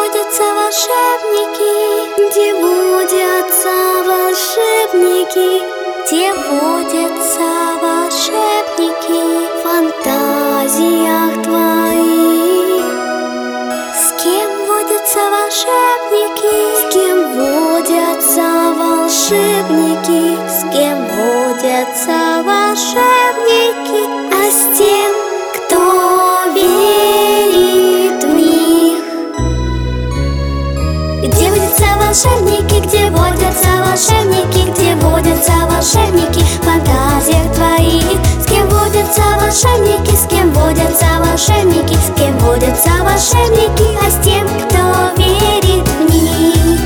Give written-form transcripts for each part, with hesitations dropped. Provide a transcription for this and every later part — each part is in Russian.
водятся волшебники, где водятся волшебники, где водятся волшебники в фантазиях твоих. С кем водятся волшебники, с кем водятся волшебники, с кем водятся волшебники, а с тем, кто верит в них. Где водятся волшебники, где водятся волшебники, где водятся волшебники в фантазиях твоих. С кем водятся волшебники, с кем водятся волшебники, с кем водятся волшебники, а с тем, кто верит в них.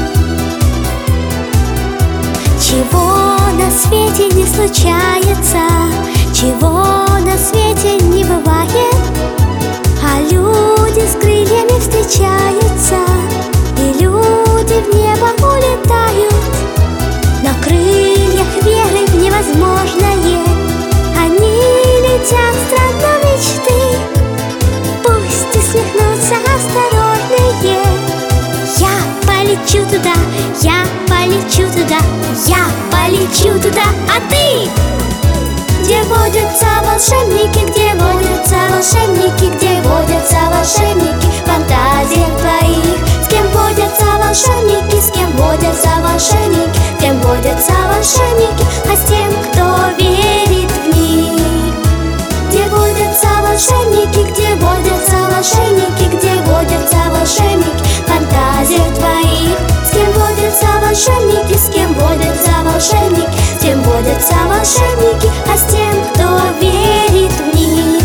Чего на свете не случается, чего на свете не бывает, а люди с крыльями встречаются, и люди в небо улетают. На крыльях веры в невозможное они летят в страну мечты. Пусть усмехнутся осторожные. Я полечу туда, я полечу туда, я полечу туда, а ты? Где водятся волшебники, где водятся волшебники, где водятся волшебники в фантазиях твоих. С кем водятся волшебники, с кем водятся волшебники, с кем водятся волшебники, а с тем, кто верит в них. Где водятся волшебники, где водятся волшебники, где водятся волшебники в фантазиях твоих. С кем водятся волшебники, с кем водятся волшебники, с кем водятся волшебники, а с тем, кто верит в них.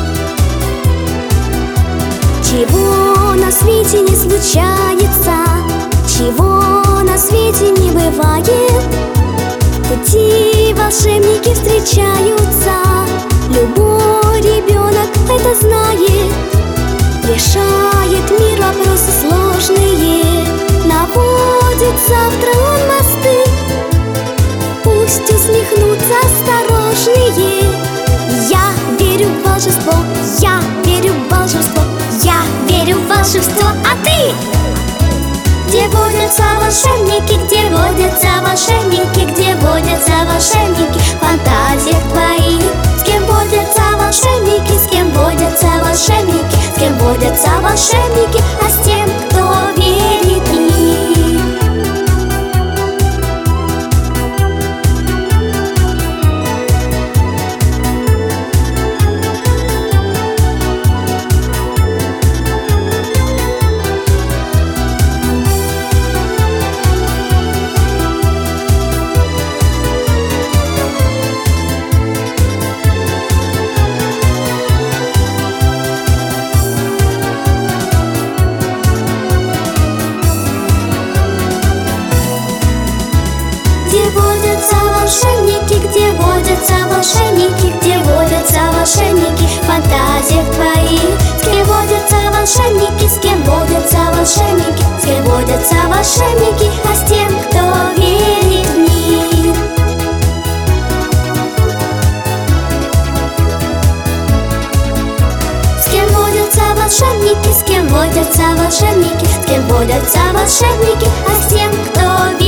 Чего на свете не случается, чего на свете не бывает, в пути волшебники встречаются. Любой ребенок это знает, решает мир вопросы сложные, наводит завтра он мосты. Пусть усмехнутся осторожные. Я верю в волшебство, я верю в волшебство, я верю в волшебство, а ты? Где водятся волшебники, где водятся волшебники, где водятся волшебники в фантазиях твоих. С кем водятся волшебники, с кем водятся волшебники, с кем водятся волшебники, а с тем, кто верит в них. Волшебники, где водятся волшебники, где водятся волшебники в фантазиях твоих. С кем водятся волшебники, с кем водятся волшебники, с кем водятся волшебники, а с тем, кто верит в них. С кем водятся волшебники, с кем водятся волшебники, с кем водятся волшебники, а с тем, кто верит в них.